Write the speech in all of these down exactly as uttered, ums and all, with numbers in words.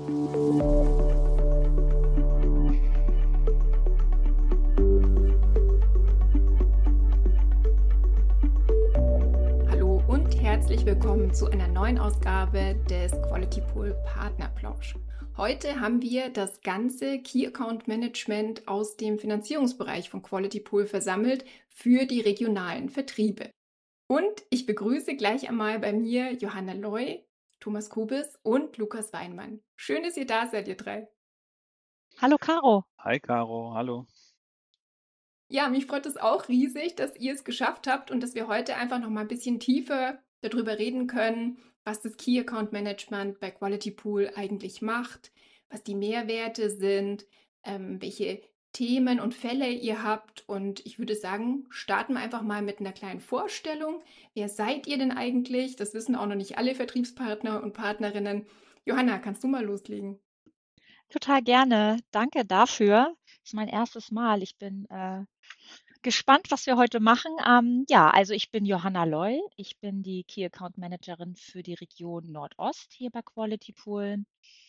Hallo und herzlich willkommen zu einer neuen Ausgabe des Quality Pool Partnerplausch. Heute haben wir das ganze Key Account Management aus dem Finanzierungsbereich von Quality Pool versammelt für die regionalen Vertriebe. Und ich begrüße gleich einmal bei mir Johanna Loy, Thomas Kubis und Lukas Weinmann. Schön, dass ihr da seid, ihr drei. Hallo Caro. Hi Caro, hallo. Ja, mich freut es auch riesig, dass ihr es geschafft habt und dass wir heute einfach noch mal ein bisschen tiefer darüber reden können, was das Key Account Management bei Quality Pool eigentlich macht, was die Mehrwerte sind, ähm, welche Themen und Fälle ihr habt. Und ich würde sagen, starten wir einfach mal mit einer kleinen Vorstellung. Wer seid ihr denn eigentlich? Das wissen auch noch nicht alle Vertriebspartner und Partnerinnen. Johanna, kannst du mal loslegen? Total gerne. Danke dafür. Das ist mein erstes Mal. Ich bin äh, gespannt, was wir heute machen. Ähm, ja, also ich bin Johanna Loy. Ich bin die Key Account Managerin für die Region Nordost hier bei Quality Pool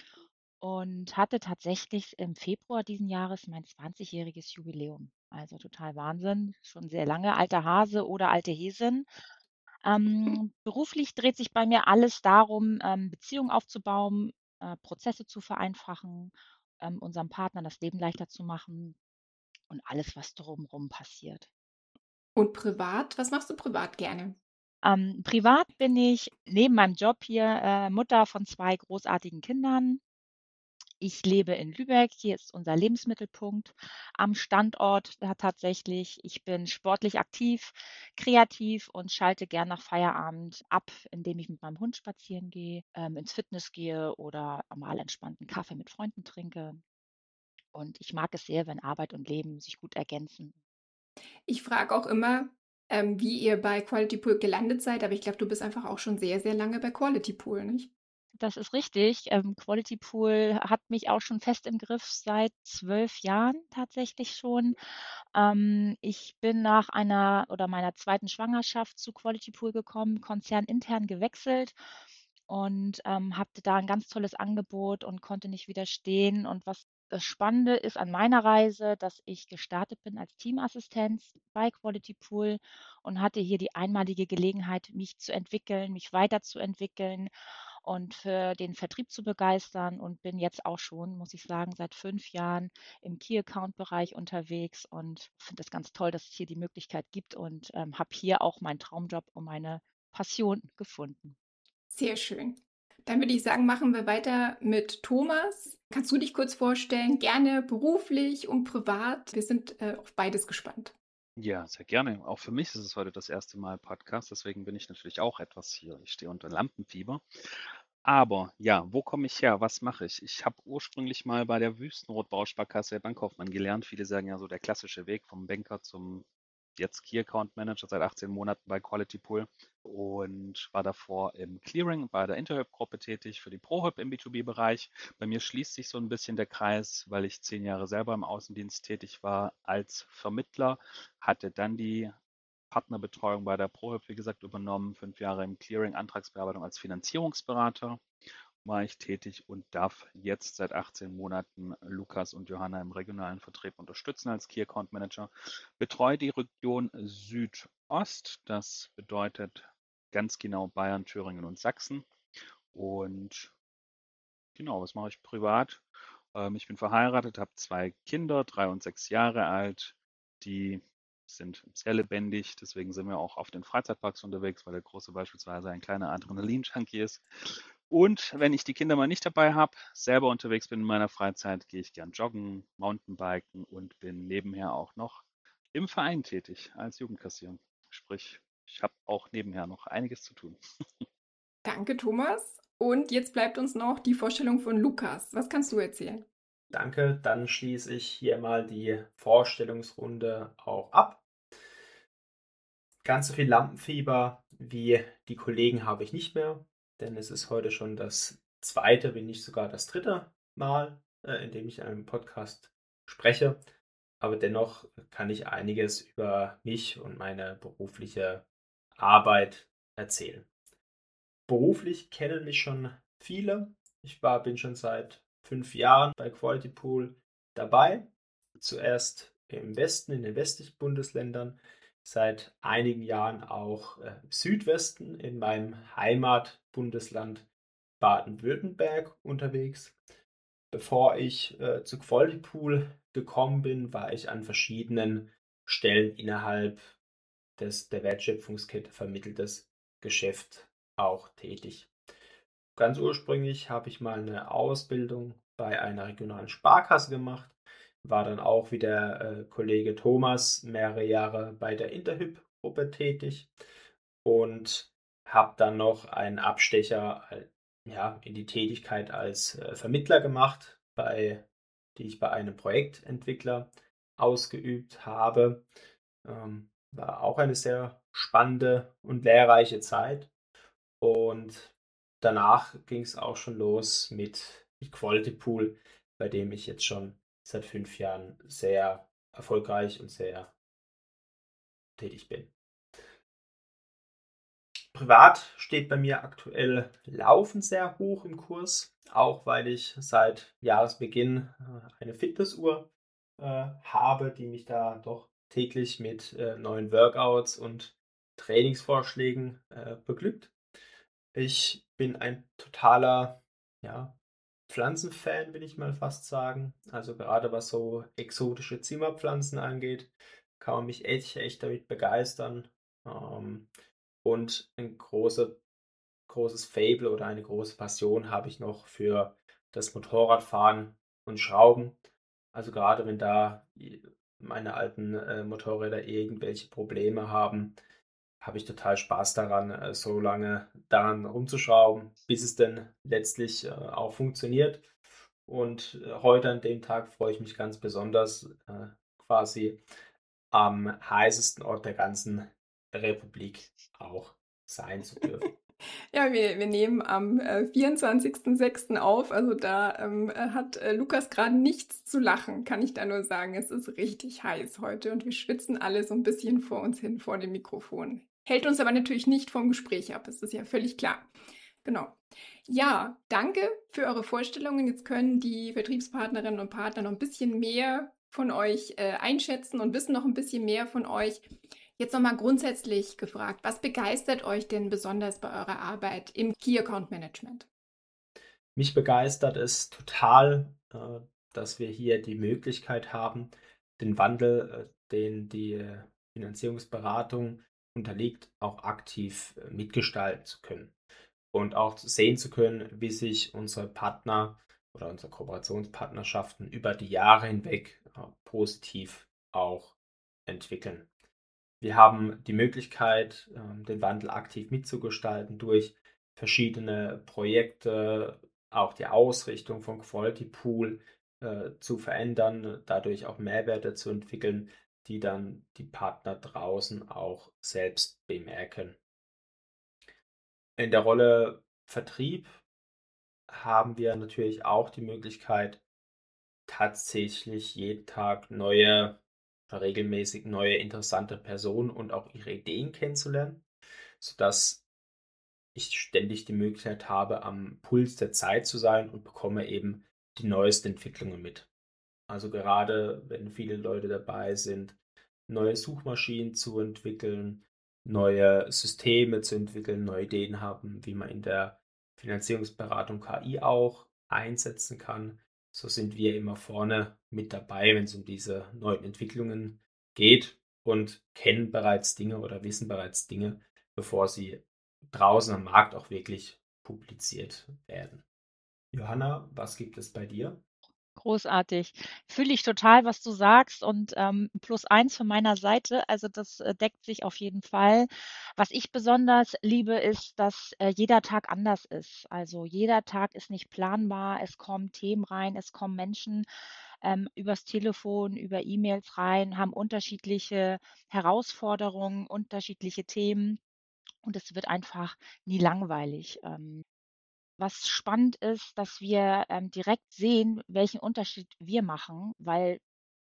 und hatte tatsächlich im Februar diesen Jahres mein zwanzigjähriges Jubiläum. Also total Wahnsinn. Schon sehr lange, alter Hase oder alte Häsin. Ähm, beruflich dreht sich bei mir alles darum, ähm, Beziehungen aufzubauen, äh, Prozesse zu vereinfachen, ähm, unserem Partner das Leben leichter zu machen und alles, was drumherum passiert. Und privat, was machst du privat gerne? Ähm, privat bin ich neben meinem Job hier äh, Mutter von zwei großartigen Kindern. Ich lebe in Lübeck, hier ist unser Lebensmittelpunkt am Standort da tatsächlich. Ich bin sportlich aktiv, kreativ und schalte gern nach Feierabend ab, indem ich mit meinem Hund spazieren gehe, ähm, ins Fitness gehe oder mal entspannten Kaffee mit Freunden trinke. Und ich mag es sehr, wenn Arbeit und Leben sich gut ergänzen. Ich frage auch immer, ähm, wie ihr bei Quality Pool gelandet seid, aber ich glaube, du bist einfach auch schon sehr, sehr lange bei Quality Pool, nicht? Das ist richtig. Ähm, Quality Pool hat mich auch schon fest im Griff seit zwölf Jahren tatsächlich schon. Ähm, ich bin nach einer oder meiner zweiten Schwangerschaft zu Quality Pool gekommen, konzernintern gewechselt und ähm, hatte da ein ganz tolles Angebot und konnte nicht widerstehen. Und was das Spannende ist an meiner Reise, dass ich gestartet bin als Teamassistenz bei Quality Pool und hatte hier die einmalige Gelegenheit, mich zu entwickeln, mich weiterzuentwickeln und für den Vertrieb zu begeistern und bin jetzt auch schon, muss ich sagen, seit fünf Jahren im Key-Account-Bereich unterwegs und finde es ganz toll, dass es hier die Möglichkeit gibt und ähm, habe hier auch meinen Traumjob und meine Passion gefunden. Sehr schön. Dann würde ich sagen, machen wir weiter mit Thomas. Kannst du dich kurz vorstellen? Gerne beruflich und privat. Wir sind äh, auf beides gespannt. Ja, sehr gerne. Auch für mich ist es heute das erste Mal Podcast, deswegen bin ich natürlich auch etwas hier. Ich stehe unter Lampenfieber. Aber ja, wo komme ich her? Was mache ich? Ich habe ursprünglich mal bei der Wüstenrot-Bausparkasse Bankkaufmann gelernt. Viele sagen ja so der klassische Weg vom Banker zum jetzt Key Account Manager seit achtzehn Monaten bei Quality Pool und war davor im Clearing bei der Interhyp-Gruppe tätig für die ProHyp im B zwei B-Bereich. Bei mir schließt sich so ein bisschen der Kreis, weil ich zehn Jahre selber im Außendienst tätig war als Vermittler, hatte dann die Partnerbetreuung bei der ProHyp, wie gesagt, übernommen, fünf Jahre im Clearing, Antragsbearbeitung als Finanzierungsberater war ich tätig und darf jetzt seit achtzehn Monaten Lukas und Johanna im regionalen Vertrieb unterstützen als Key Account Manager. Betreue die Region Südost, das bedeutet ganz genau Bayern, Thüringen und Sachsen. Und genau, was mache ich privat? Ähm, ich bin verheiratet, habe zwei Kinder, drei und sechs Jahre alt. Die sind sehr lebendig, deswegen sind wir auch auf den Freizeitparks unterwegs, weil der Große beispielsweise ein kleiner Adrenalin-Junkie ist. Und wenn ich die Kinder mal nicht dabei habe, selber unterwegs bin in meiner Freizeit, gehe ich gern joggen, Mountainbiken und bin nebenher auch noch im Verein tätig als Jugendkassierer. Sprich, ich habe auch nebenher noch einiges zu tun. Danke, Thomas. Und jetzt bleibt uns noch die Vorstellung von Lukas. Was kannst du erzählen? Danke, dann schließe ich hier mal die Vorstellungsrunde auch ab. Ganz so viel Lampenfieber wie die Kollegen habe ich nicht mehr, denn es ist heute schon das zweite, wenn nicht sogar das dritte Mal, äh, in dem ich in einem Podcast spreche. Aber dennoch kann ich einiges über mich und meine berufliche Arbeit erzählen. Beruflich kennen mich schon viele. Ich war, bin schon seit fünf Jahren bei Quality Pool dabei. Zuerst im Westen, in den westlichen Bundesländern, seit einigen Jahren auch äh, im Südwesten, in meinem Heimatbundesland Baden-Württemberg unterwegs. Bevor ich äh, zu Quality Pool gekommen bin, war ich an verschiedenen Stellen innerhalb des, der Wertschöpfungskette vermitteltes Geschäft auch tätig. Ganz ursprünglich habe ich mal eine Ausbildung bei einer regionalen Sparkasse gemacht, war dann auch wie der äh, Kollege Thomas mehrere Jahre bei der Interhyp-Gruppe tätig und habe dann noch einen Abstecher äh, ja, in die Tätigkeit als äh, Vermittler gemacht, bei, die ich bei einem Projektentwickler ausgeübt habe. Ähm, war auch eine sehr spannende und lehrreiche Zeit. Und danach ging es auch schon los mit Quality Pool, bei dem ich jetzt schon seit fünf Jahren sehr erfolgreich und sehr tätig bin. Privat steht bei mir aktuell Laufen sehr hoch im Kurs, auch weil ich seit Jahresbeginn äh, eine Fitnessuhr äh, habe, die mich da doch täglich mit äh, neuen Workouts und Trainingsvorschlägen äh, beglückt. Ich bin ein totaler, ja, Pflanzenfan, will ich mal fast sagen. Also gerade was so exotische Zimmerpflanzen angeht, kann man mich echt, echt damit begeistern. Ähm, und ein große, großes Faible oder eine große Passion habe ich noch für das Motorradfahren und Schrauben. Also gerade wenn da meine alten äh, Motorräder irgendwelche Probleme haben, habe ich total Spaß daran, äh, so lange daran rumzuschrauben, bis es dann letztlich äh, auch funktioniert. Und äh, heute an dem Tag freue ich mich ganz besonders, äh, quasi am heißesten Ort der ganzen Republik auch sein zu dürfen. Ja, wir, wir nehmen am äh, vierundzwanzigsten sechsten auf. Also da ähm, äh, hat äh, Lukas gerade nichts zu lachen, kann ich da nur sagen. Es ist richtig heiß heute und wir schwitzen alle so ein bisschen vor uns hin, vor dem Mikrofon. Hält uns aber natürlich nicht vom Gespräch ab, das ist ja völlig klar. Genau. Ja, danke für eure Vorstellungen. Jetzt können die Vertriebspartnerinnen und Partner noch ein bisschen mehr von euch äh, einschätzen und wissen noch ein bisschen mehr von euch. Jetzt nochmal grundsätzlich gefragt, was begeistert euch denn besonders bei eurer Arbeit im Key Account Management? Mich begeistert es total, äh, dass wir hier die Möglichkeit haben, den Wandel, äh, den die Finanzierungsberatung unterliegt, auch aktiv äh, mitgestalten zu können und auch sehen zu können, wie sich unsere Partner oder unsere Kooperationspartnerschaften über die Jahre hinweg äh, positiv auch entwickeln. Wir haben die Möglichkeit, ähm, den Wandel aktiv mitzugestalten durch verschiedene Projekte, auch die Ausrichtung von Quality Pool äh, zu verändern, dadurch auch Mehrwerte zu entwickeln, die dann die Partner draußen auch selbst bemerken. In der Rolle Vertrieb haben wir natürlich auch die Möglichkeit, tatsächlich jeden Tag neue, regelmäßig neue interessante Personen und auch ihre Ideen kennenzulernen, sodass ich ständig die Möglichkeit habe, am Puls der Zeit zu sein und bekomme eben die neuesten Entwicklungen mit. Also gerade wenn viele Leute dabei sind, neue Suchmaschinen zu entwickeln, neue Systeme zu entwickeln, neue Ideen haben, wie man in der Finanzierungsberatung K I auch einsetzen kann. So sind wir immer vorne mit dabei, wenn es um diese neuen Entwicklungen geht und kennen bereits Dinge oder wissen bereits Dinge, bevor sie draußen am Markt auch wirklich publiziert werden. Johanna, was gibt es bei dir? Großartig. Fühle ich total, was du sagst und ähm, plus eins von meiner Seite. Also das äh, deckt sich auf jeden Fall. Was ich besonders liebe, ist, dass äh, jeder Tag anders ist. Also jeder Tag ist nicht planbar. Es kommen Themen rein, es kommen Menschen ähm, übers Telefon, über E-Mails rein, haben unterschiedliche Herausforderungen, unterschiedliche Themen und es wird einfach nie langweilig. Ähm, was spannend ist, dass wir ähm, direkt sehen, welchen Unterschied wir machen, weil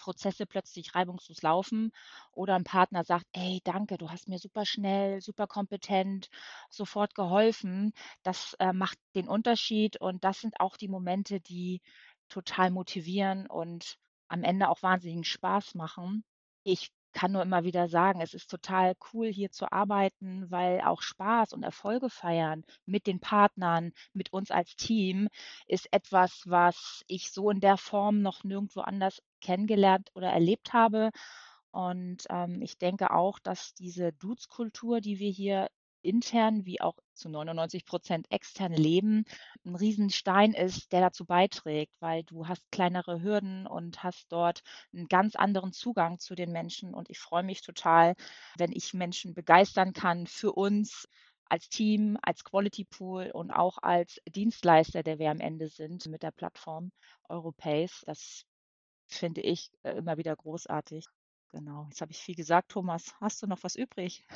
Prozesse plötzlich reibungslos laufen oder ein Partner sagt: „Ey, danke, du hast mir super schnell, super kompetent sofort geholfen." Das, äh, macht den Unterschied und das sind auch die Momente, die total motivieren und am Ende auch wahnsinnigen Spaß machen. Ich kann nur immer wieder sagen, es ist total cool, hier zu arbeiten, weil auch Spaß und Erfolge feiern mit den Partnern, mit uns als Team ist etwas, was ich so in der Form noch nirgendwo anders kennengelernt oder erlebt habe. Und, ähm, ich denke auch, dass diese Dudes-Kultur, die wir hier intern wie auch zu neunundneunzig extern leben, 'n Riesenstein ist, der dazu beiträgt, weil du hast kleinere Hürden und hast dort einen ganz anderen Zugang zu den Menschen. Und ich freue mich total, wenn ich Menschen begeistern kann für uns als Team, als Quality Pool und auch als Dienstleister, der wir am Ende sind mit der Plattform Europace. Das finde ich, äh, immer wieder großartig. Genau. Jetzt habe ich viel gesagt, Thomas. Hast du noch was übrig?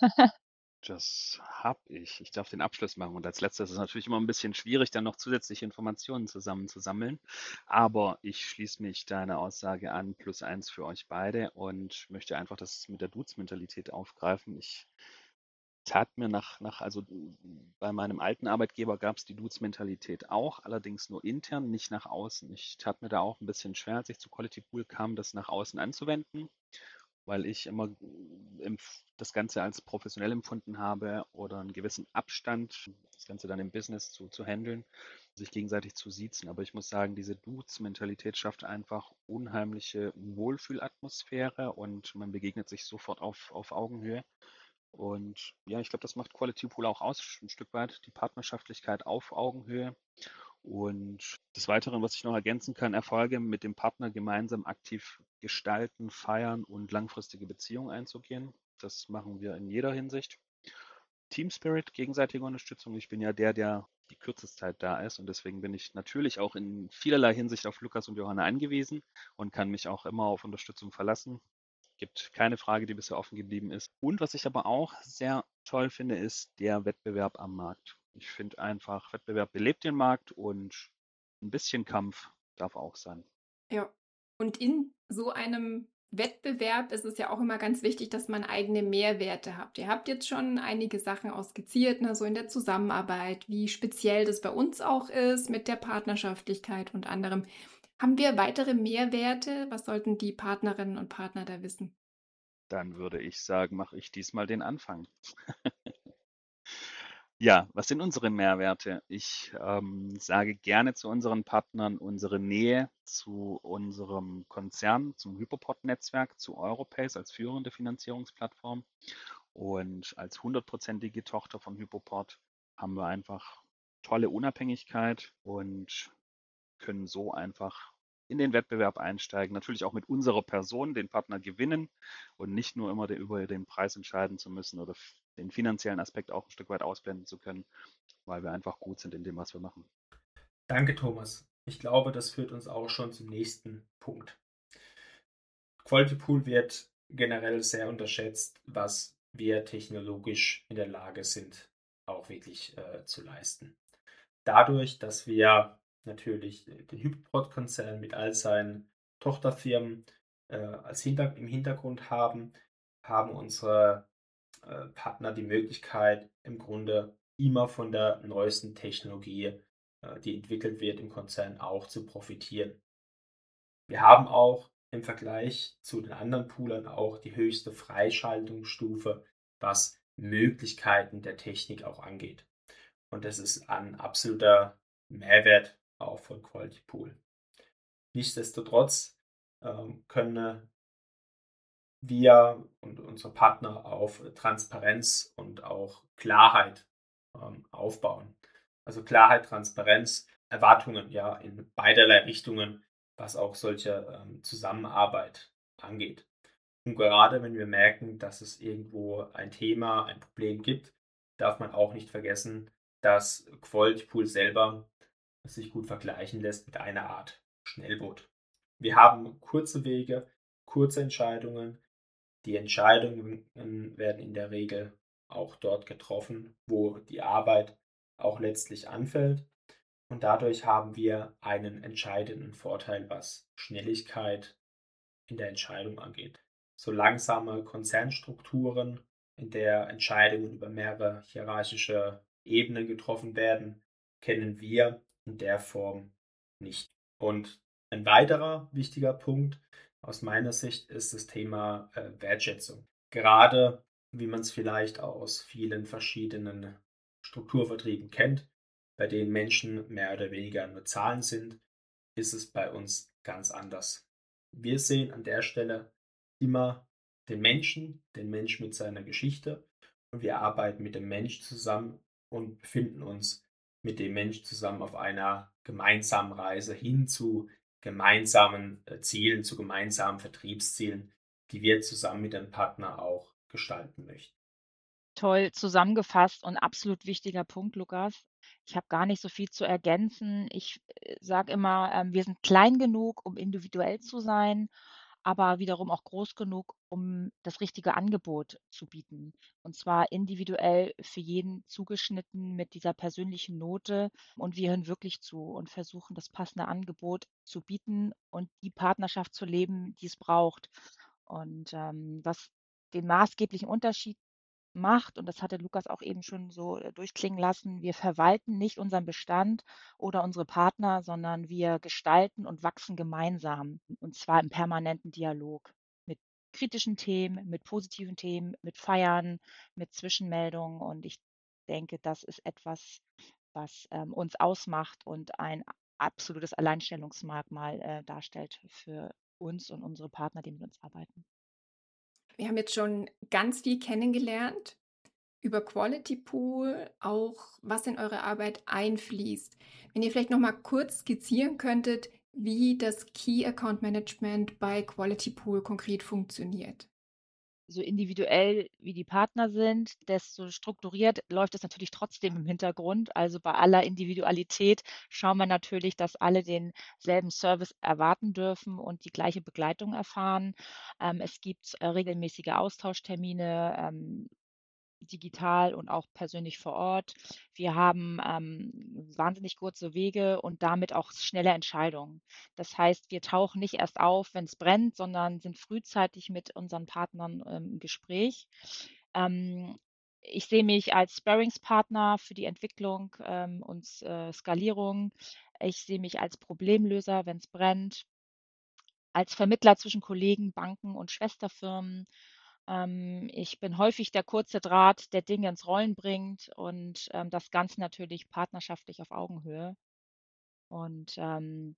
Das habe ich. Ich darf den Abschluss machen. Und als Letztes ist es natürlich immer ein bisschen schwierig, dann noch zusätzliche Informationen zusammenzusammeln. Aber ich schließe mich deiner Aussage an, plus eins für euch beide und möchte einfach das mit der Dudes-Mentalität aufgreifen. Ich tat mir nach, nach, also bei meinem alten Arbeitgeber gab es die Dudes-Mentalität auch, allerdings nur intern, nicht nach außen. Ich tat mir da auch ein bisschen schwer, als ich zu Quality Pool kam, das nach außen anzuwenden, weil ich immer empf- das Ganze als professionell empfunden habe oder einen gewissen Abstand, das Ganze dann im Business zu, zu handeln, sich gegenseitig zu siezen. Aber ich muss sagen, diese Dudes-Mentalität schafft einfach unheimliche Wohlfühlatmosphäre und man begegnet sich sofort auf, auf Augenhöhe. Und ja, ich glaube, das macht Quality Pool auch aus, ein Stück weit die Partnerschaftlichkeit auf Augenhöhe. Und des Weiteren, was ich noch ergänzen kann, Erfolge mit dem Partner gemeinsam aktiv gestalten, feiern und langfristige Beziehungen einzugehen. Das machen wir in jeder Hinsicht. Team Spirit, gegenseitige Unterstützung. Ich bin ja der, der die kürzeste Zeit da ist und deswegen bin ich natürlich auch in vielerlei Hinsicht auf Lukas und Johanna angewiesen und kann mich auch immer auf Unterstützung verlassen. Gibt keine Frage, die bisher offen geblieben ist. Und was ich aber auch sehr toll finde, ist der Wettbewerb am Markt. Ich finde einfach, Wettbewerb belebt den Markt und ein bisschen Kampf darf auch sein. Ja. Und in so einem Wettbewerb ist es ja auch immer ganz wichtig, dass man eigene Mehrwerte hat. Ihr habt jetzt schon einige Sachen auch skizziert, ne, so in der Zusammenarbeit, wie speziell das bei uns auch ist mit der Partnerschaftlichkeit und anderem. Haben wir weitere Mehrwerte? Was sollten die Partnerinnen und Partner da wissen? Dann würde ich sagen, mache ich diesmal den Anfang. Ja, was sind unsere Mehrwerte? Ich ähm, sage gerne zu unseren Partnern unsere Nähe zu unserem Konzern, zum Hypoport-Netzwerk, zu Europace als führende Finanzierungsplattform. Und als hundertprozentige Tochter von Hypoport haben wir einfach tolle Unabhängigkeit und können so einfach in den Wettbewerb einsteigen. Natürlich auch mit unserer Person den Partner gewinnen und nicht nur immer über den Preis entscheiden zu müssen oder den finanziellen Aspekt auch ein Stück weit ausblenden zu können, weil wir einfach gut sind in dem, was wir machen. Danke, Thomas. Ich glaube, das führt uns auch schon zum nächsten Punkt. Quality Pool wird generell sehr unterschätzt, was wir technologisch in der Lage sind, auch wirklich äh, zu leisten. Dadurch, dass wir natürlich den Hypoport-Konzern mit all seinen Tochterfirmen äh, als Hinter im Hintergrund haben, haben unsere äh, Partner die Möglichkeit, im Grunde immer von der neuesten Technologie, äh, die entwickelt wird im Konzern, auch zu profitieren. Wir haben auch im Vergleich zu den anderen Poolern auch die höchste Freischaltungsstufe, was Möglichkeiten der Technik auch angeht. Und das ist ein absoluter Mehrwert auch von Quality Pool. Nichtsdestotrotz ähm, können wir und unsere Partner auf Transparenz und auch Klarheit ähm, aufbauen. Also Klarheit, Transparenz, Erwartungen ja in beiderlei Richtungen, was auch solche ähm, Zusammenarbeit angeht. Und gerade wenn wir merken, dass es irgendwo ein Thema, ein Problem gibt, darf man auch nicht vergessen, dass Quality Pool selber sich gut vergleichen lässt mit einer Art Schnellboot. Wir haben kurze Wege, kurze Entscheidungen. Die Entscheidungen werden in der Regel auch dort getroffen, wo die Arbeit auch letztlich anfällt. Und dadurch haben wir einen entscheidenden Vorteil, was Schnelligkeit in der Entscheidung angeht. So langsame Konzernstrukturen, in der Entscheidungen über mehrere hierarchische Ebenen getroffen werden, kennen wir in der Form nicht. Und ein weiterer wichtiger Punkt aus meiner Sicht ist das Thema äh, Wertschätzung. Gerade wie man es vielleicht aus vielen verschiedenen Strukturvertrieben kennt, bei denen Menschen mehr oder weniger nur Zahlen sind, ist es bei uns ganz anders. Wir sehen an der Stelle immer den Menschen, den Mensch mit seiner Geschichte, und wir arbeiten mit dem Mensch zusammen und befinden uns mit dem Mensch zusammen auf einer gemeinsamen Reise hin zu gemeinsamen äh, Zielen, zu gemeinsamen Vertriebszielen, die wir zusammen mit dem Partner auch gestalten möchten. Toll zusammengefasst und absolut wichtiger Punkt, Lukas. Ich habe gar nicht so viel zu ergänzen. Ich äh, sage immer, ähm, wir sind klein genug, um individuell zu sein, aber wiederum auch groß genug, um das richtige Angebot zu bieten. Und zwar individuell für jeden zugeschnitten mit dieser persönlichen Note. Und wir hören wirklich zu und versuchen, das passende Angebot zu bieten und die Partnerschaft zu leben, die es braucht. Und ähm, was den maßgeblichen Unterschied macht, und das hatte Lukas auch eben schon so äh, durchklingen lassen, wir verwalten nicht unseren Bestand oder unsere Partner, sondern wir gestalten und wachsen gemeinsam, und zwar im permanenten Dialog mit kritischen Themen, mit positiven Themen, mit Feiern, mit Zwischenmeldungen. Und ich denke, das ist etwas, was ähm, uns ausmacht und ein absolutes Alleinstellungsmerkmal äh, darstellt für uns und unsere Partner, die mit uns arbeiten. Wir haben jetzt schon ganz viel kennengelernt über Quality Pool, auch was in eure Arbeit einfließt. Wenn ihr vielleicht noch mal kurz skizzieren könntet, wie das Key Account Management bei Quality Pool konkret funktioniert. So individuell wie die Partner sind, desto strukturiert läuft es natürlich trotzdem im Hintergrund. Also bei aller Individualität schauen wir natürlich, dass alle denselben Service erwarten dürfen und die gleiche Begleitung erfahren. Ähm, es gibt äh, regelmäßige Austauschtermine, ähm, digital und auch persönlich vor Ort. Wir haben ähm, wahnsinnig kurze Wege und damit auch schnelle Entscheidungen. Das heißt, wir tauchen nicht erst auf, wenn es brennt, sondern sind frühzeitig mit unseren Partnern ähm, im Gespräch. Ähm, ich sehe mich als Sparringspartner für die Entwicklung ähm, und äh, Skalierung. Ich sehe mich als Problemlöser, wenn es brennt, als Vermittler zwischen Kollegen, Banken und Schwesterfirmen. Ähm, ich bin häufig der kurze Draht, der Dinge ins Rollen bringt, und ähm, das Ganze natürlich partnerschaftlich auf Augenhöhe. Und ähm,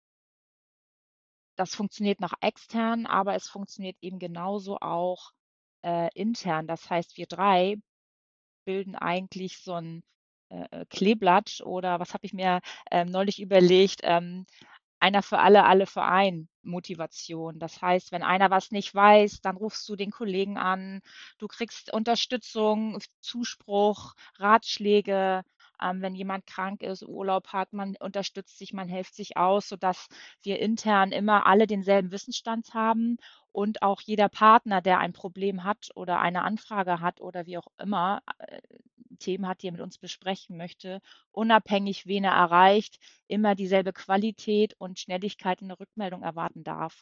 das funktioniert nach extern, aber es funktioniert eben genauso auch äh, intern. Das heißt, wir drei bilden eigentlich so ein äh, äh, Kleeblatt, oder was habe ich mir ähm, neulich überlegt, ähm, einer für alle, alle für einen Motivation. Das heißt, wenn einer was nicht weiß, dann rufst du den Kollegen an, du kriegst Unterstützung, Zuspruch, Ratschläge. Ähm, wenn jemand krank ist, Urlaub hat, man unterstützt sich, man hilft sich aus, sodass wir intern immer alle denselben Wissensstand haben, und auch jeder Partner, der ein Problem hat oder eine Anfrage hat oder wie auch immer, äh, Themen hat, die er mit uns besprechen möchte, unabhängig, wen er erreicht, immer dieselbe Qualität und Schnelligkeit in der Rückmeldung erwarten darf.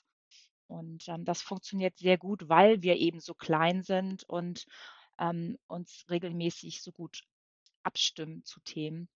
Und ähm, das funktioniert sehr gut, weil wir eben so klein sind und ähm, uns regelmäßig so gut abstimmen zu Themen.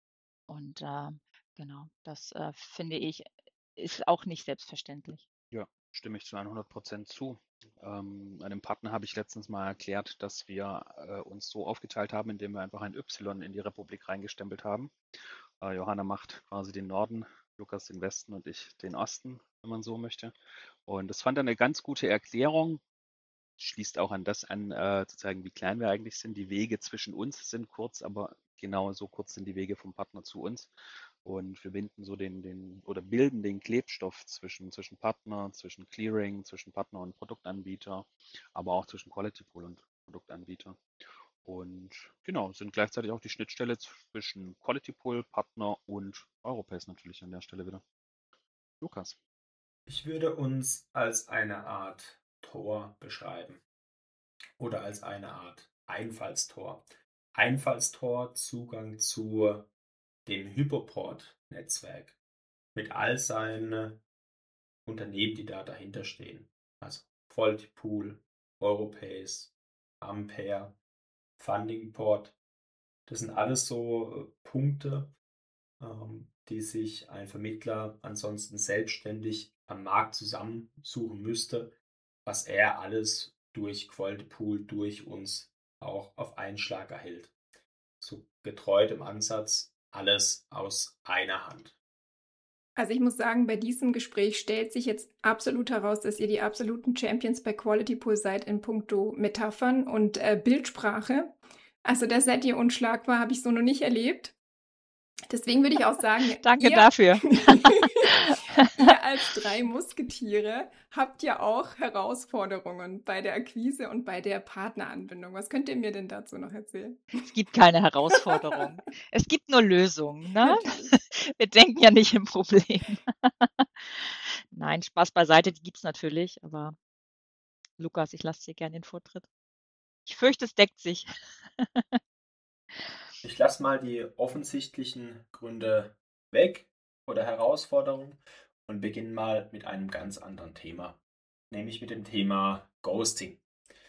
Und äh, genau, das äh, finde ich, ist auch nicht selbstverständlich. Ja, stimme ich zu hundert Prozent zu. Ähm, einem Partner habe ich letztens mal erklärt, dass wir äh, uns so aufgeteilt haben, indem wir einfach ein Y in die Republik reingestempelt haben. Äh, Johanna macht quasi den Norden, Lukas den Westen und ich den Osten, wenn man so möchte. Und das fand er eine ganz gute Erklärung. Schließt auch an das an, äh, zu zeigen, wie klein wir eigentlich sind. Die Wege zwischen uns sind kurz, aber genauso kurz sind die Wege vom Partner zu uns. Und wir binden so den, den oder bilden den Klebstoff zwischen, zwischen Partner, zwischen Clearing, zwischen Partner und Produktanbieter, aber auch zwischen Quality Pool und Produktanbieter. Und genau, sind gleichzeitig auch die Schnittstelle zwischen Quality Pool, Partner und Europace natürlich an der Stelle wieder. Lukas. Ich würde uns als eine Art Tor beschreiben oder als eine Art Einfallstor. Einfallstor, Zugang zu dem Hypoport-Netzwerk mit all seinen Unternehmen, die da dahinter stehen. Also Quality Pool, Europace, Ampere, Fundingport. Das sind alles so äh, Punkte, ähm, die sich ein Vermittler ansonsten selbstständig am Markt zusammensuchen müsste, was er alles durch Quality Pool, durch uns auch auf einen Schlag erhält. So getreu dem Ansatz, alles aus einer Hand. Also ich muss sagen, bei diesem Gespräch stellt sich jetzt absolut heraus, dass ihr die absoluten Champions bei Quality Pool seid in puncto Metaphern und äh, Bildsprache. Also da seid ihr unschlagbar, habe ich so noch nicht erlebt. Deswegen würde ich auch sagen, Danke ihr, dafür. ihr als drei Musketiere habt ja auch Herausforderungen bei der Akquise und bei der Partneranbindung. Was könnt ihr mir denn dazu noch erzählen? Es gibt keine Herausforderung. Es gibt nur Lösungen, ne? Natürlich. Wir denken ja nicht im Problem. Nein, Spaß beiseite, die gibt's natürlich, aber Lukas, ich lasse dir gerne den Vortritt. Ich fürchte, es deckt sich. Ich lasse mal die offensichtlichen Gründe weg oder Herausforderungen und beginne mal mit einem ganz anderen Thema, nämlich mit dem Thema Ghosting.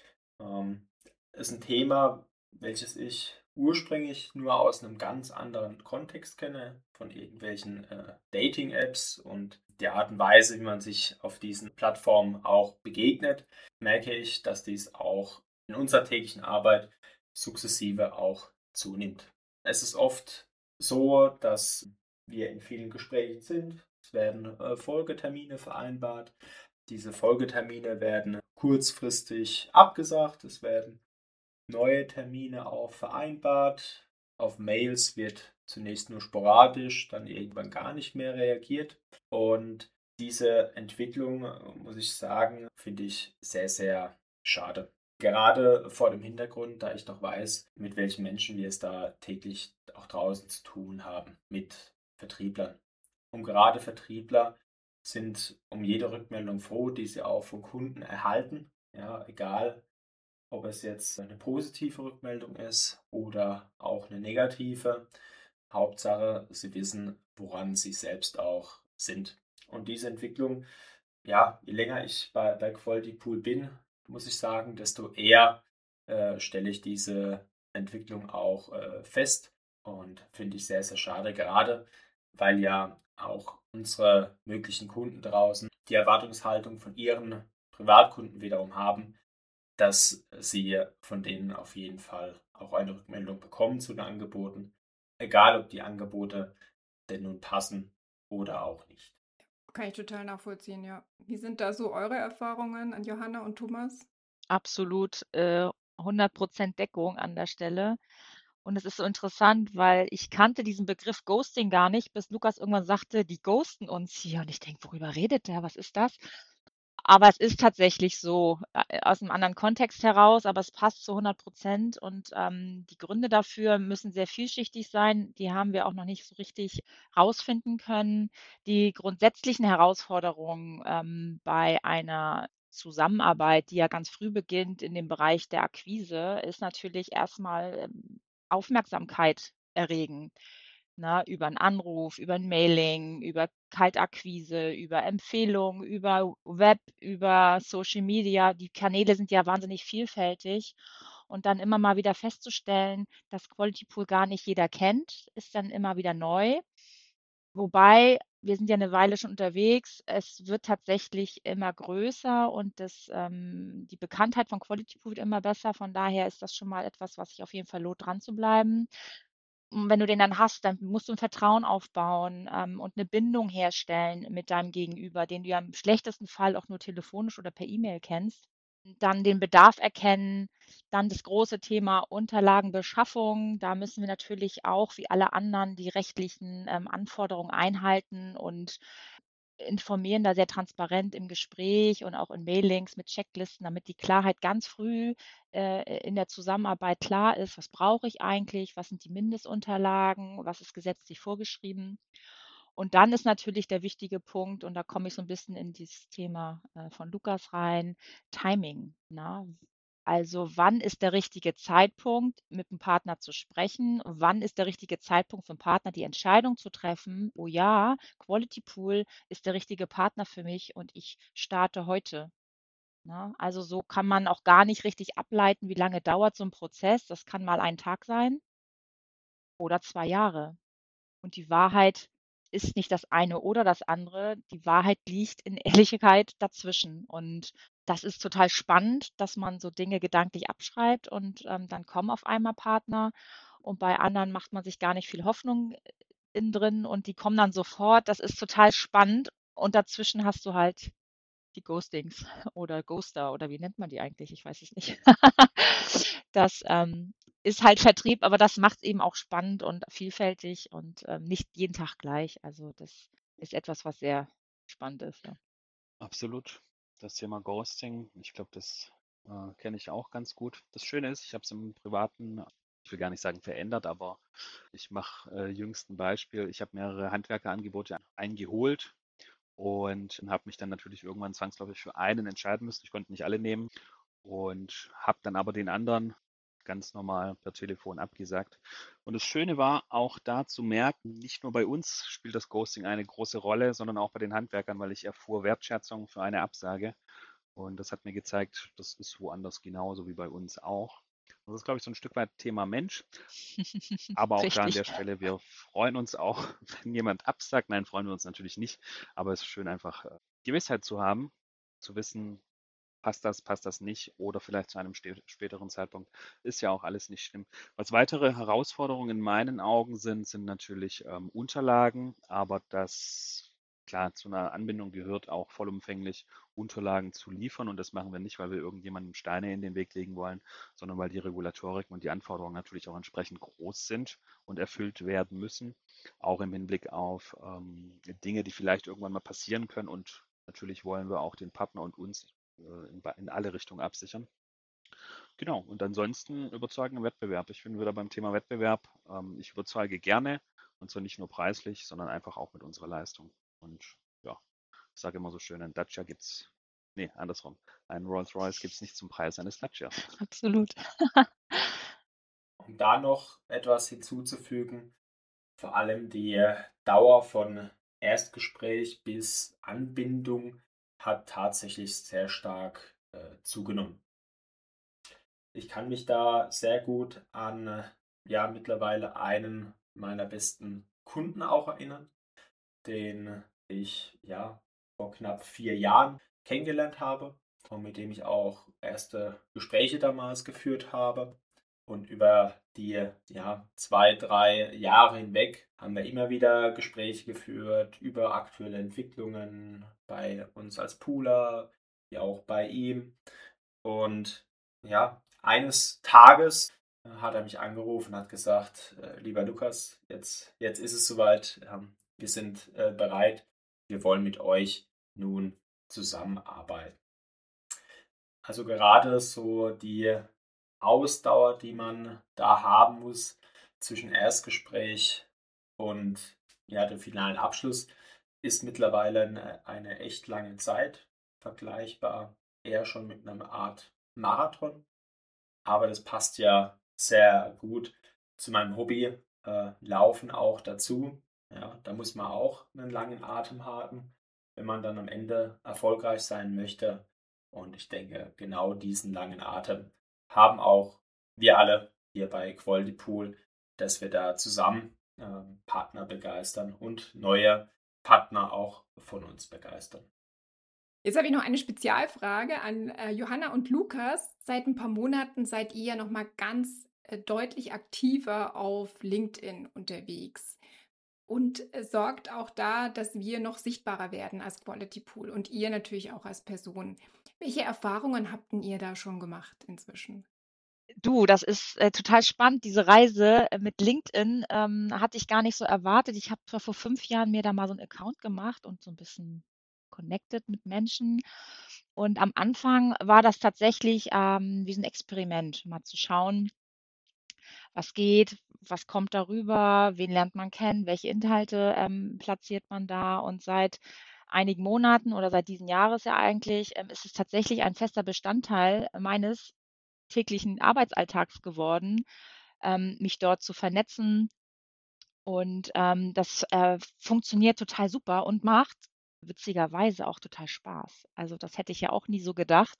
Ähm, ist ein Thema, welches ich ursprünglich nur aus einem ganz anderen Kontext kenne, von irgendwelchen äh, Dating-Apps und der Art und Weise, wie man sich auf diesen Plattformen auch begegnet, merke ich, dass dies auch in unserer täglichen Arbeit sukzessive auch zunimmt. Es ist oft so, dass wir in vielen Gesprächen sind. Es werden äh, Folgetermine vereinbart. Diese Folgetermine werden kurzfristig abgesagt. Es werden neue Termine auch vereinbart. Auf Mails wird zunächst nur sporadisch, dann irgendwann gar nicht mehr reagiert. Und diese Entwicklung, muss ich sagen, finde ich sehr, sehr schade. Gerade vor dem Hintergrund, da ich doch weiß, mit welchen Menschen wir es da täglich auch draußen zu tun haben, mit Vertrieblern. Und gerade Vertriebler sind um jede Rückmeldung froh, die sie auch von Kunden erhalten. Ja, egal, ob es jetzt eine positive Rückmeldung ist oder auch eine negative. Hauptsache, sie wissen, woran sie selbst auch sind. Und diese Entwicklung, ja, je länger ich bei, bei Quality Pool bin, muss ich sagen, desto eher äh, stelle ich diese Entwicklung auch äh, fest und finde ich sehr, sehr schade, gerade weil ja auch unsere möglichen Kunden draußen die Erwartungshaltung von ihren Privatkunden wiederum haben, dass sie von denen auf jeden Fall auch eine Rückmeldung bekommen zu den Angeboten, egal ob die Angebote denn nun passen oder auch nicht. Kann ich total nachvollziehen, ja. Wie sind da so eure Erfahrungen an Johanna und Thomas? Absolut äh, hundert Prozent Deckung an der Stelle. Und es ist so interessant, weil ich kannte diesen Begriff Ghosting gar nicht, bis Lukas irgendwann sagte, die ghosten uns hier. Und ich denke, worüber redet der? Was ist das? Aber es ist tatsächlich so, äh, aus einem anderen Kontext heraus, aber es passt zu hundert Prozent. Und ähm, die Gründe dafür müssen sehr vielschichtig sein. Die haben wir auch noch nicht so richtig rausfinden können. Die grundsätzlichen Herausforderungen ähm, bei einer Zusammenarbeit, die ja ganz früh beginnt in dem Bereich der Akquise, ist natürlich erstmal ähm, Aufmerksamkeit erregen. Ne, über einen Anruf, über ein Mailing, über Kaltakquise, über Empfehlungen, über Web, über Social Media. Die Kanäle sind ja wahnsinnig vielfältig. Und dann immer mal wieder festzustellen, dass Quality Pool gar nicht jeder kennt, ist dann immer wieder neu. Wobei, wir sind ja eine Weile schon unterwegs. Es wird tatsächlich immer größer und das, ähm, die Bekanntheit von Quality Pool wird immer besser. Von daher ist das schon mal etwas, was sich auf jeden Fall lohnt, dran zu bleiben. Und wenn du den dann hast, dann musst du ein Vertrauen aufbauen, ähm, und eine Bindung herstellen mit deinem Gegenüber, den du ja im schlechtesten Fall auch nur telefonisch oder per E-Mail kennst. Dann den Bedarf erkennen, dann das große Thema Unterlagenbeschaffung. Da müssen wir natürlich auch wie alle anderen die rechtlichen, ähm, Anforderungen einhalten und informieren da sehr transparent im Gespräch und auch in Mailings mit Checklisten, damit die Klarheit ganz früh äh, in der Zusammenarbeit klar ist, was brauche ich eigentlich, was sind die Mindestunterlagen, was ist gesetzlich vorgeschrieben. Und dann ist natürlich der wichtige Punkt, und da komme ich so ein bisschen in dieses Thema äh, von Lukas rein, Timing. Na? Also wann ist der richtige Zeitpunkt, mit dem Partner zu sprechen? Wann ist der richtige Zeitpunkt für den Partner, die Entscheidung zu treffen, oh ja, Quality Pool ist der richtige Partner für mich und ich starte heute. Ne? Also so kann man auch gar nicht richtig ableiten, wie lange dauert so ein Prozess. Das kann mal ein Tag sein oder zwei Jahre. Und die Wahrheit ist nicht das eine oder das andere. Die Wahrheit liegt in Ehrlichkeit dazwischen. Und das ist total spannend, dass man so Dinge gedanklich abschreibt und ähm, dann kommen auf einmal Partner. Und bei anderen macht man sich gar nicht viel Hoffnung innen drin und die kommen dann sofort. Das ist total spannend. Und dazwischen hast du halt die Ghostings oder Ghoster oder wie nennt man die eigentlich? Ich weiß es nicht. Das ähm, ist halt Vertrieb, aber das macht es eben auch spannend und vielfältig und ähm, nicht jeden Tag gleich. Also das ist etwas, was sehr spannend ist. Ja. Absolut. Das Thema Ghosting, ich glaube, das äh, kenne ich auch ganz gut. Das Schöne ist, ich habe es im Privaten, ich will gar nicht sagen verändert, aber ich mache äh, jüngst ein Beispiel. Ich habe mehrere Handwerkerangebote eingeholt und habe mich dann natürlich irgendwann zwangsläufig für einen entscheiden müssen. Ich konnte nicht alle nehmen und habe dann aber den anderen ganz normal per Telefon abgesagt. Und das Schöne war auch da zu merken, nicht nur bei uns spielt das Ghosting eine große Rolle, sondern auch bei den Handwerkern, weil ich erfuhr Wertschätzung für eine Absage. Und das hat mir gezeigt, das ist woanders genauso wie bei uns auch. Das ist, glaube ich, so ein Stück weit Thema Mensch. Aber auch da an der Richtig. Stelle, wir freuen uns auch, wenn jemand absagt. Nein, freuen wir uns natürlich nicht. Aber es ist schön, einfach äh, Gewissheit zu haben, zu wissen, passt das, passt das nicht oder vielleicht zu einem ste- späteren Zeitpunkt. Ist ja auch alles nicht schlimm. Was weitere Herausforderungen in meinen Augen sind, sind natürlich ähm, Unterlagen, aber das, klar, zu einer Anbindung gehört auch vollumfänglich Unterlagen zu liefern und das machen wir nicht, weil wir irgendjemandem Steine in den Weg legen wollen, sondern weil die Regulatoriken und die Anforderungen natürlich auch entsprechend groß sind und erfüllt werden müssen, auch im Hinblick auf ähm, Dinge, die vielleicht irgendwann mal passieren können und natürlich wollen wir auch den Partner und uns äh, in, in alle Richtungen absichern. Genau, und ansonsten überzeugender Wettbewerb. Ich bin wieder beim Thema Wettbewerb. Ähm, ich überzeuge gerne und zwar nicht nur preislich, sondern einfach auch mit unserer Leistung. Und ja, ich sage immer so schön, ein Dacia gibt's, nee, andersrum. Ein Rolls-Royce gibt es nicht zum Preis eines Dacias. Absolut. Um da noch etwas hinzuzufügen, vor allem die Dauer von Erstgespräch bis Anbindung hat tatsächlich sehr stark äh, zugenommen. Ich kann mich da sehr gut an äh, ja mittlerweile einen meiner besten Kunden auch erinnern, den ich ja vor knapp vier Jahren kennengelernt habe und mit dem ich auch erste Gespräche damals geführt habe. Und über die ja, zwei, drei Jahre hinweg haben wir immer wieder Gespräche geführt über aktuelle Entwicklungen bei uns als Pooler, wie auch bei ihm. Und ja, eines Tages äh, hat er mich angerufen und hat gesagt, äh, lieber Lukas, jetzt, jetzt ist es soweit, ähm, wir sind äh, bereit, wir wollen mit euch nun zusammenarbeiten. Also gerade so die Ausdauer, die man da haben muss zwischen Erstgespräch und ja, dem finalen Abschluss, ist mittlerweile eine, eine echt lange Zeit, vergleichbar eher schon mit einer Art Marathon. Aber das passt ja sehr gut zu meinem Hobby, äh, Laufen auch dazu. Ja, da muss man auch einen langen Atem haben, wenn man dann am Ende erfolgreich sein möchte. Und ich denke, genau diesen langen Atem haben auch wir alle hier bei Quality Pool, dass wir da zusammen äh, Partner begeistern und neue Partner auch von uns begeistern. Jetzt habe ich noch eine Spezialfrage an äh, Johanna und Lukas. Seit ein paar Monaten seid ihr ja noch mal ganz äh, deutlich aktiver auf LinkedIn unterwegs und äh, sorgt auch da, dass wir noch sichtbarer werden als Quality Pool und ihr natürlich auch als Person. Welche Erfahrungen habt denn ihr da schon gemacht inzwischen? Du, das ist äh, total spannend. Diese Reise äh, mit LinkedIn ähm, hatte ich gar nicht so erwartet. Ich habe zwar vor fünf Jahren mir da mal so einen Account gemacht und so ein bisschen connected mit Menschen. Und am Anfang war das tatsächlich ähm, wie so ein Experiment, mal zu schauen, was geht, was kommt darüber, wen lernt man kennen, welche Inhalte ähm, platziert man da. Und seit einigen Monaten oder seit diesem Jahres ja eigentlich ähm, ist es tatsächlich ein fester Bestandteil meines täglichen Arbeitsalltags geworden, ähm, mich dort zu vernetzen. Und ähm, das äh, funktioniert total super und macht witzigerweise auch total Spaß. Also das hätte ich ja auch nie so gedacht.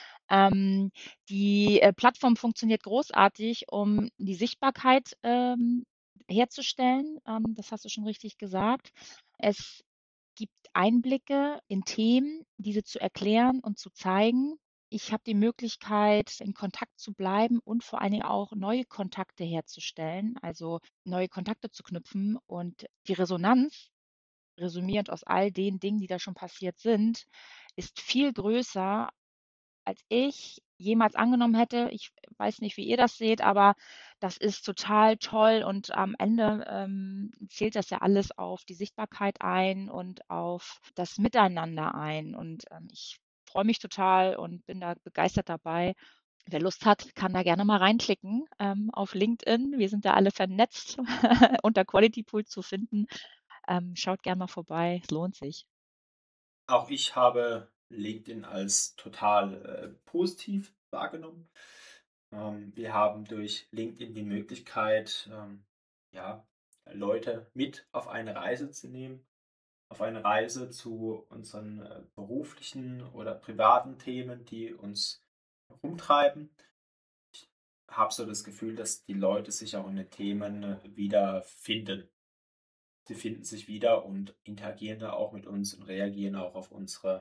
Ähm, die äh, Plattform funktioniert großartig, um die Sichtbarkeit ähm, herzustellen. Ähm, das hast du schon richtig gesagt. Es gibt Einblicke in Themen, diese zu erklären und zu zeigen. Ich habe die Möglichkeit, in Kontakt zu bleiben und vor allen Dingen auch neue Kontakte herzustellen, also neue Kontakte zu knüpfen. Und die Resonanz, resümierend aus all den Dingen, die da schon passiert sind, ist viel größer, als ich jemals angenommen hätte. Ich weiß nicht, wie ihr das seht, aber das ist total toll und am Ende ähm, zählt das ja alles auf die Sichtbarkeit ein und auf das Miteinander ein. Und ähm, ich freue mich total und bin da begeistert dabei. Wer Lust hat, kann da gerne mal reinklicken ähm, auf LinkedIn. Wir sind da alle vernetzt unter Quality Pool zu finden. Ähm, schaut gerne mal vorbei, es lohnt sich. Auch ich habe LinkedIn als total äh, positiv wahrgenommen. Ähm, wir haben durch LinkedIn die Möglichkeit, ähm, ja, Leute mit auf eine Reise zu nehmen, auf eine Reise zu unseren äh, beruflichen oder privaten Themen, die uns umtreiben. Ich habe so das Gefühl, dass die Leute sich auch in den Themen äh, wiederfinden. Sie finden sich wieder und interagieren da auch mit uns und reagieren auch auf unsere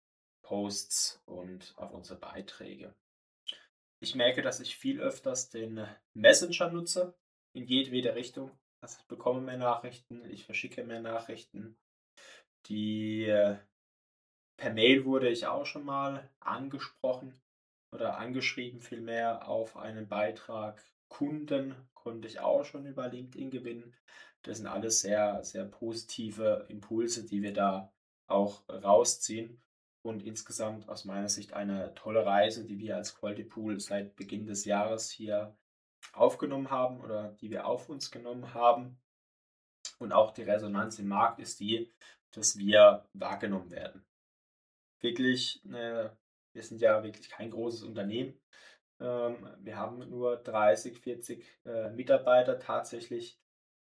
Posts und auf unsere Beiträge. Ich merke, dass ich viel öfters den Messenger nutze, in jedwede Richtung. Also ich bekomme mehr Nachrichten, ich verschicke mehr Nachrichten. Die äh, per Mail wurde ich auch schon mal angesprochen oder angeschrieben vielmehr auf einen Beitrag. Kunden konnte ich auch schon über LinkedIn gewinnen. Das sind alles sehr, sehr positive Impulse, die wir da auch rausziehen. Und insgesamt aus meiner Sicht eine tolle Reise, die wir als Quality Pool seit Beginn des Jahres hier aufgenommen haben oder die wir auf uns genommen haben. Und auch die Resonanz im Markt ist die, dass wir wahrgenommen werden. Wirklich, äh, wir sind ja wirklich kein großes Unternehmen. Ähm, wir haben nur dreißig, vierzig äh, Mitarbeiter tatsächlich,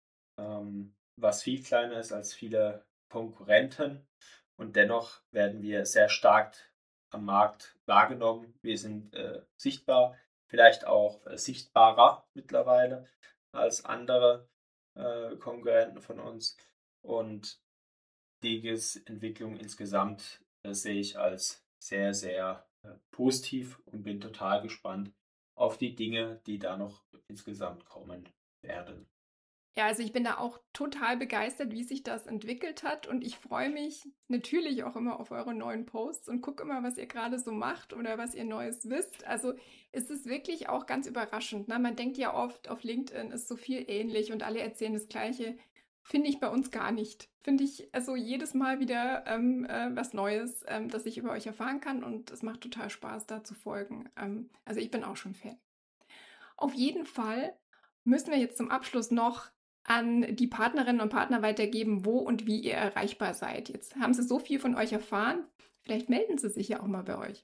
ähm, was viel kleiner ist als viele Konkurrenten. Und dennoch werden wir sehr stark am Markt wahrgenommen. Wir sind äh, sichtbar, vielleicht auch äh, sichtbarer mittlerweile als andere äh, Konkurrenten von uns. Und die Entwicklung insgesamt äh, sehe ich als sehr, sehr äh, positiv und bin total gespannt auf die Dinge, die da noch insgesamt kommen werden. Ja, also ich bin da auch total begeistert, wie sich das entwickelt hat und ich freue mich natürlich auch immer auf eure neuen Posts und gucke immer, was ihr gerade so macht oder was ihr Neues wisst. Also es ist wirklich auch ganz überraschend. Ne? Man denkt ja oft, auf LinkedIn ist so viel ähnlich und alle erzählen das Gleiche. Finde ich bei uns gar nicht. Finde ich also jedes Mal wieder ähm, äh, was Neues, ähm, das ich über euch erfahren kann und es macht total Spaß, da zu folgen. Ähm, also ich bin auch schon Fan. Auf jeden Fall müssen wir jetzt zum Abschluss noch an die Partnerinnen und Partner weitergeben, wo und wie ihr erreichbar seid. Jetzt haben sie so viel von euch erfahren. Vielleicht melden sie sich ja auch mal bei euch.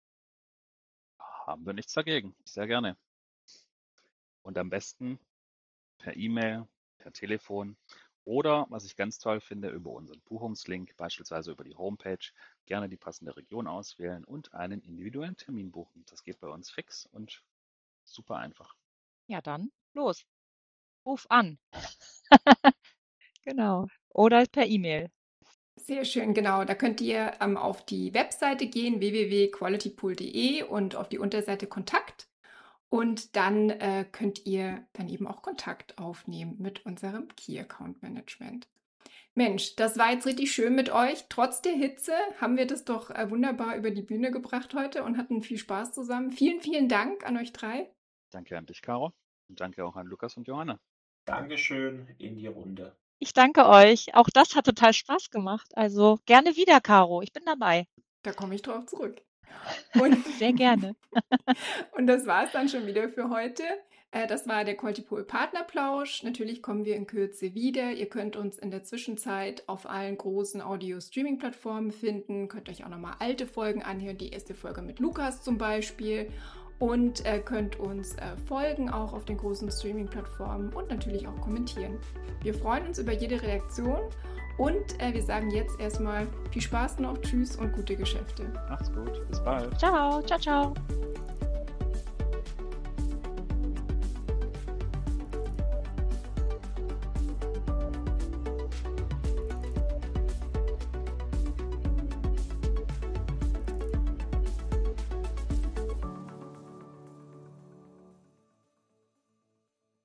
Haben wir nichts dagegen. Sehr gerne. Und am besten per E-Mail, per Telefon oder, was ich ganz toll finde, über unseren Buchungslink, beispielsweise über die Homepage, gerne die passende Region auswählen und einen individuellen Termin buchen. Das geht bei uns fix und super einfach. Ja, dann los. Ruf an. Genau. Oder per E-Mail. Sehr schön, genau. Da könnt ihr ähm, auf die Webseite gehen, w w w punkt quality pool punkt d e und auf die Unterseite Kontakt. Und dann äh, könnt ihr dann eben auch Kontakt aufnehmen mit unserem Key Account Management. Mensch, das war jetzt richtig schön mit euch. Trotz der Hitze haben wir das doch äh, wunderbar über die Bühne gebracht heute und hatten viel Spaß zusammen. Vielen, vielen Dank an euch drei. Danke an dich, Caro. Und danke auch an Lukas und Johanna. Dankeschön in die Runde. Ich danke euch. Auch das hat total Spaß gemacht. Also gerne wieder, Caro. Ich bin dabei. Da komme ich drauf zurück. Und Sehr gerne. Und das war es dann schon wieder für heute. Äh, das war der Quality Pool Partnerplausch. Natürlich kommen wir in Kürze wieder. Ihr könnt uns in der Zwischenzeit auf allen großen Audio-Streaming-Plattformen finden. Könnt euch auch nochmal alte Folgen anhören. Die erste Folge mit Lukas zum Beispiel. und äh, könnt uns äh, folgen, auch auf den großen Streaming-Plattformen und natürlich auch kommentieren. Wir freuen uns über jede Reaktion und äh, wir sagen jetzt erstmal viel Spaß noch, tschüss und gute Geschäfte. Macht's gut, bis bald. Ciao, ciao, ciao.